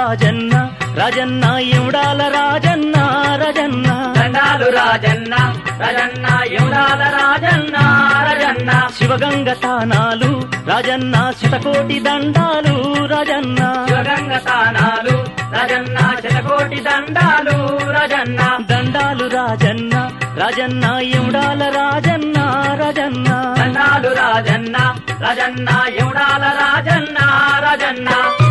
రాజన్న రాజన్న ఎముడాల రాజన్న రాజన్న దండాలు రాజన్న రాజన్న ఎముడాల రాజన్న రాజన్న శివగంగ తానాలు రాజన్న శతకోటి దండాలు రాజన్న శివగంగ తానాలు రాజన్న శతకోటి దండాలు రాజన్న దండాలు రాజన్న రాజన్న ఎముడాల రాజన్న రాజన్న దండాలు రాజన్న రాజన్న ఎముడాల రాజన్న రాజన్న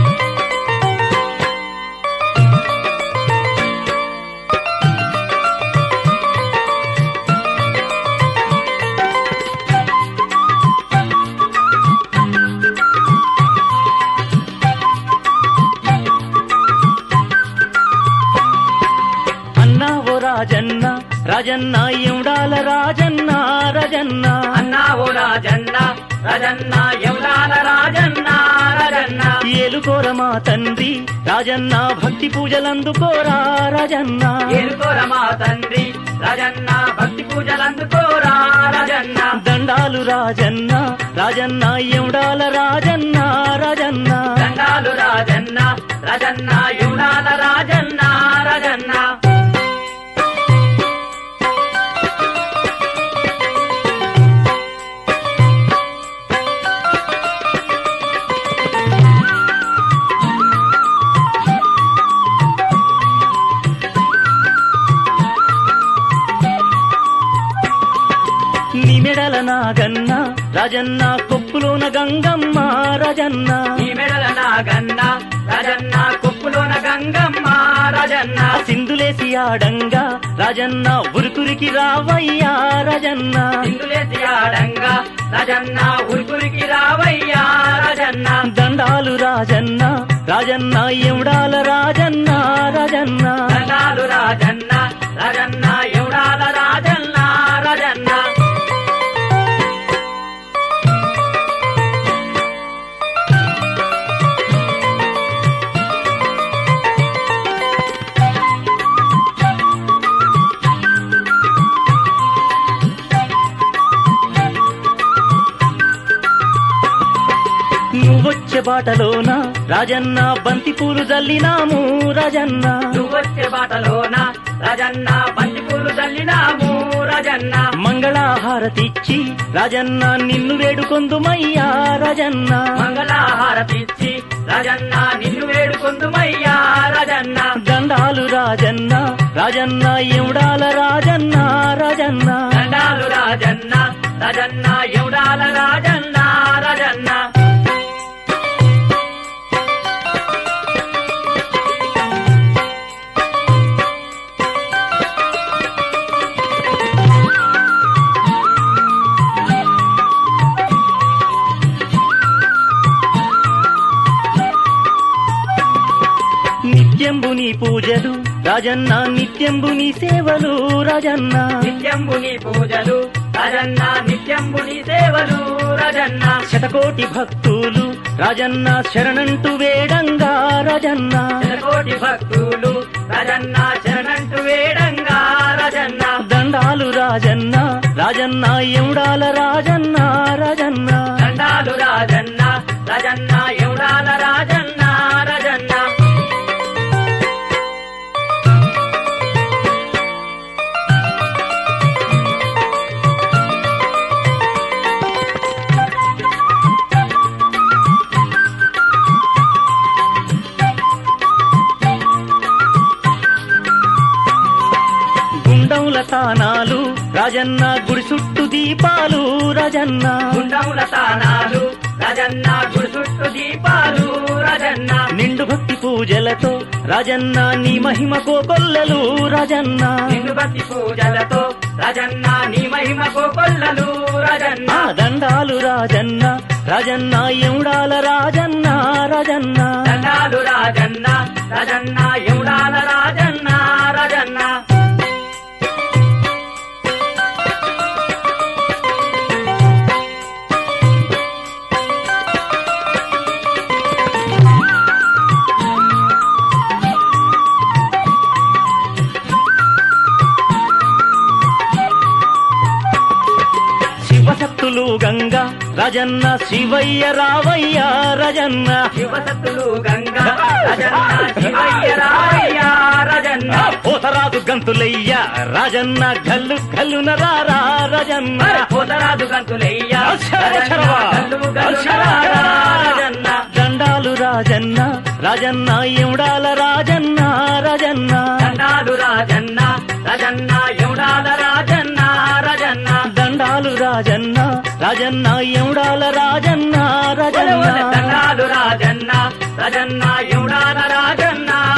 అన్నావో రాజన్న రాజన్న ఎముడాల రాజన్న రాజన్న అన్నావో రాజన్న రాజన్న ఎముడాల రాజన్న రాజన్న ఏలుకోర మా తండ్రి రాజన్న భక్తి పూజలందుకోరా రాజన్న ఏలుకోర మా తండ్రి రాజన్న భక్తి పూజలందుకోరా రాజన్న దండాలు రాజన్న రాజన్న ఎముడాల రాజన్న రాజన్న దండాలు రాజన్న రాజన్న ఎముడాల రాజన్న రాజన్న నిమెడల నాగన్న రాజన్న కొప్పులోన గంగమ్మ రాజన్న ఈ మెడల నాగన్న రాజన్న కొప్పులోన గంగమ్మ రాజన్న సింధులేసి ఆడంగా రాజన్న ఉరుకురికి రావయ్యా రాజన్న సింధులేసి ఆడంగా రాజన్న ఉరుకురికి రావయ్యా రాజన్న దండాలు రాజన్న రాజన్న ఎముడాల రాజన్న రాజన్న దండాలు రాజన్న రాజన్న ఎముడాల రాజన్న రాజన్న నువ్వొచ్చే బాటలోన రాజన్న బంతి పూలు జల్లినాము రాజన్న నువ్వొచ్చే బాటలోన రాజన్న బంతి పూలు చల్లినాము రాజన్న మంగళహారతిచ్చి రాజన్న నిన్ను వేడుకొందుమయ్యా రాజన్న మంగళహారతిచ్చి రాజన్న నిన్ను వేడుకొందుమయ్యా రాజన్న దండాలు రాజన్న రాజన్న ఎముడాల రాజన్న రాజన్న దండాలు రాజన్న రాజన్న ఎముడాల రాజన్న రాజన్న నిత్యంబు నీ పూజలు రాజన్న నిత్యంబు నీ సేవలు రాజన్న నిత్యంబు నీ పూజలు రాజన్న నిత్యంబు నీ సేవలు రాజన్న శతకోటి భక్తులు రాజన్న శరణంటూ వేడంగా రాజన్న శతకోటి భక్తులు రాజన్న శరణంటూ వేడంగా రాజన్న దండాలు రాజన్న రాజన్న ఎముడాల రాజన్న రాజన్న దండాలు రాజన్న రాజన్న ఎముడాల రాజన్న రాజన్న గుండముల తానాలు రాజన్న గుడి చుట్టూ దీపాలు రాజన్న గుండముల తానాలు రాజన్న గుడి చుట్టూ దీపాలు రాజన్న నిండు భక్తి పూజలతో రాజన్న నీ మహిమ కోకొల్లలు రాజన్న నిన్ను భక్తి పూజలతో రాజన్న నీ మహిమ కోకొల్లలు రాజన్న దండాలు రాజన్న రాజన్న ఎముడాల రాజన్న రాజన్న దండాలు రాజన్న రాజన్న ఎముడాల రాజన్న రాజన్న శివసత్తులు గంగా రాజన్న శివయ్య రావయ్య రాజన్న శివసత్తులు గంగా రాజన్న శివయ్య రావయ్య రాజన్న పోతరాజు గంతులయ్య రాజన్న గల్లు గల్లున రారా రాజన్న పోతరాజు గంతులయ్య రాజన్న దండాలు రాజన్న రాజన్న ఎముడాల రాజన్న రాజన్న దండాలు రాజన్న రాజన్న ఎముడాల రాజన్న రాజన్న దండాలు రాజన్న రాజన్న ఎముడాల రాజన్న రాజన్న దండాలు రాజన్న రాజన్న ఎముడాల రాజన్న